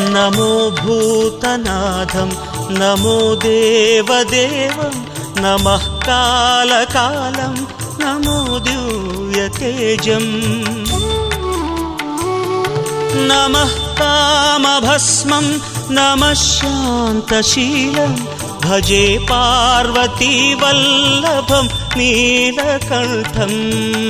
नमो भूतनाथं नमो देवदेवं नमः कालकालं नमो दिव्यतेजम् नमः कामभस्मं नमः शान्तशीलं भजे पार्वतीवल्लभं नीलकण्ठम्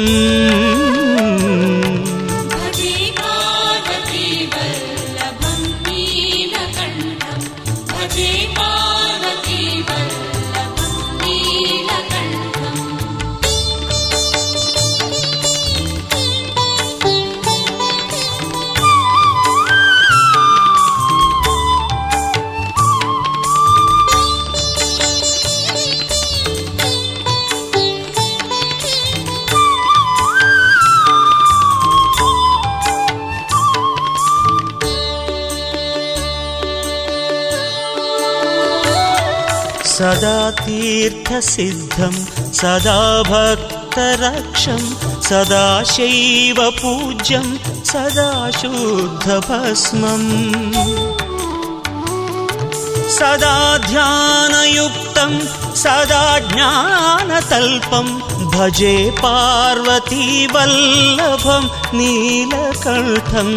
सदा तीर्थसिद्धं सदा भक्तरक्षं सदा शैवपूज्यं सदा शुद्धभस्मम् सदा ध्यानयुक्तं सदा ज्ञानतल्पं भजे पार्वतीवल्लभं नीलकण्ठम्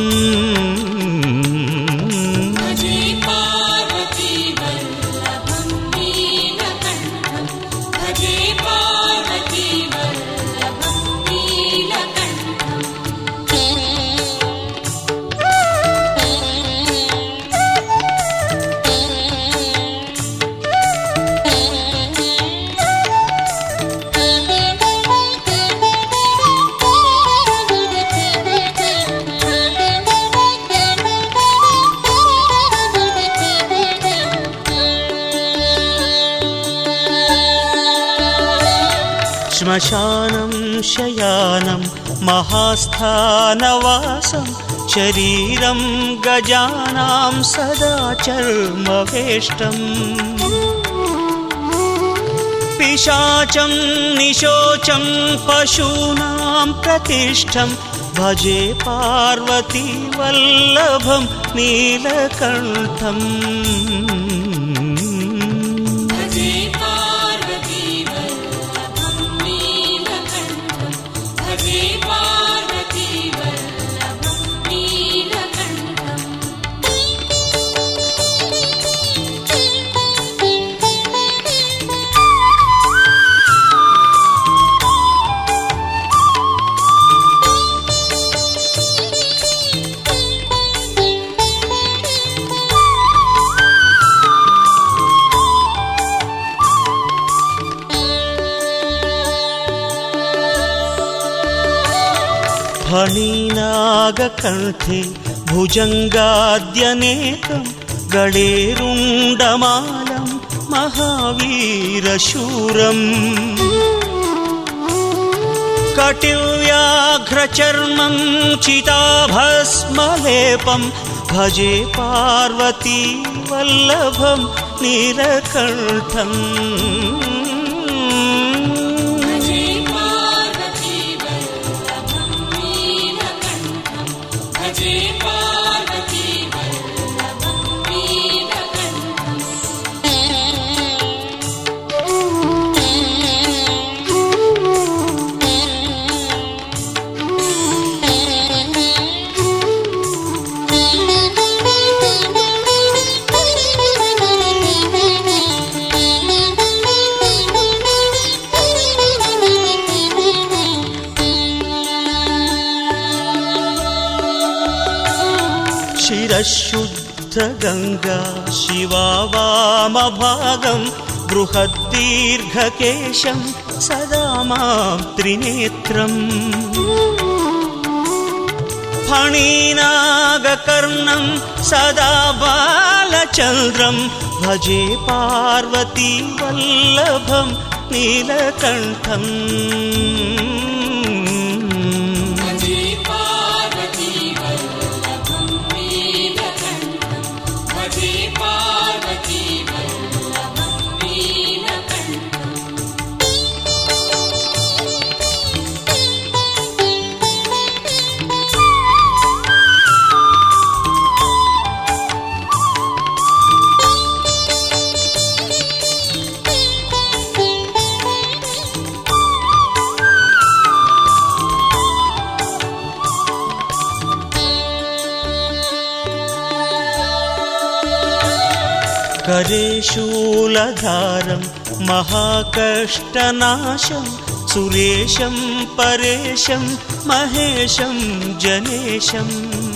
श्मशानं शयानं महास्थानवासं शरीरं गजानां सदा चर्मवेष्टम् पिशाचं निशोचं पशूनां प्रतिष्ठं भजे पार्वतीवल्लभं नीलकण्ठम् फणिनागकण्ठे भुजङ्गाद्यनेकं गळेरुण्डमालं महावीरशूरम् कटिव्याघ्रचर्मं चिताभस्मलेपं भजे पार्वतीवल्लभं नीलकण्ठम् शिरशुद्धगङ्गा शिवा वामभागं बृहद्दीर्घकेशं सदा मां त्रिनेत्रम् फणिनागकर्णं सदा बालचन्द्रं भजे पार्वतीवल्लभं नीलकण्ठम् करे शूलधारं महाकष्टनाशं सुरेशं परेशं महेशं जनेशम्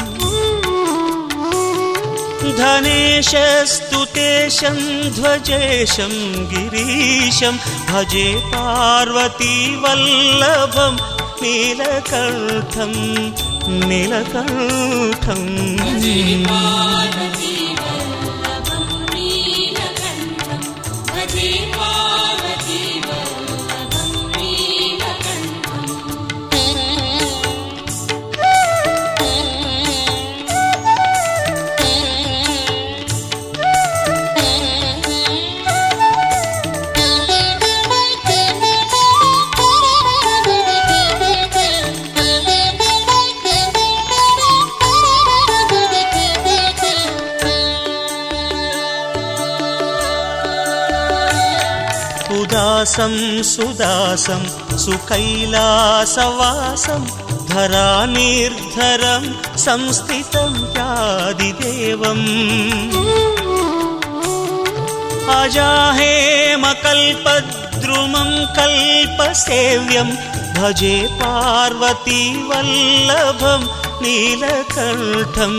धनेशस्तुतेशं ध्वजेशं गिरीशं भजे पार्वतीवल्लभं नीलकण्ठं नीलकण्ठं उदासं सुदासं सुकैलासवासं धरानिर्धरं संस्थितं यादिदेवम् अजाहेमकल्पद्रुमं कल्पसेव्यं भजे पार्वतीवल्लभं नीलकण्ठम्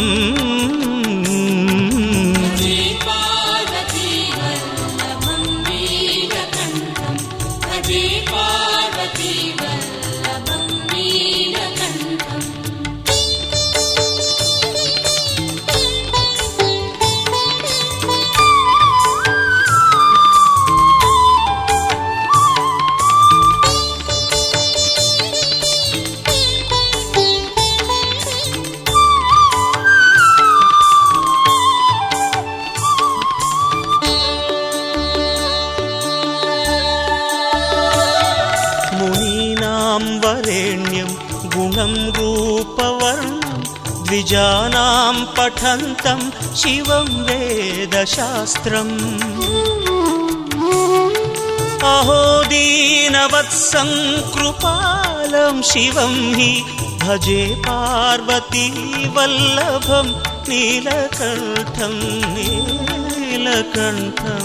वरेण्यं गुणं रूपवर्णं द्विजानां पठन्तं शिवं वेदशास्त्रम् अहो दीनवत्सं कृपालं शिवं हि भजे पार्वतीवल्लभं नीलकण्ठं नीलकण्ठं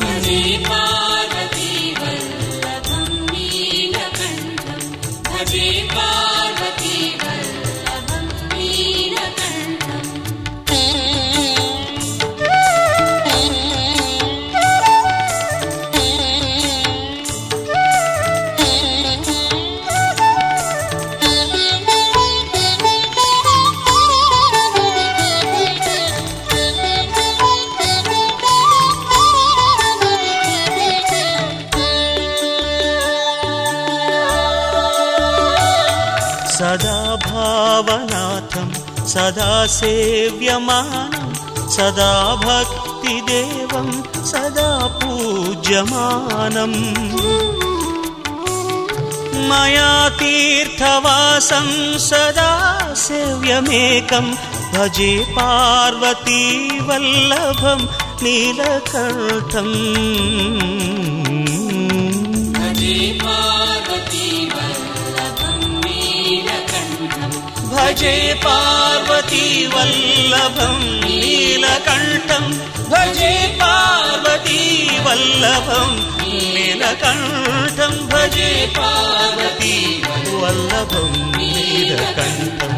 सदा भावनाथं सदा सेव्यमानं सदा भक्तिदेवं सदा पूज्यमानम् मया तीर्थवासं सदा सेव्यमेकं भजे पार्वतीवल्लभं नीलकण्ठम् भजे पार्वतीवल्लभं नीलकण्ठं भजे पार्वतीवल्लभं नीलकण्ठं भजे पार्वतीवल्लभं नीलकण्ठम्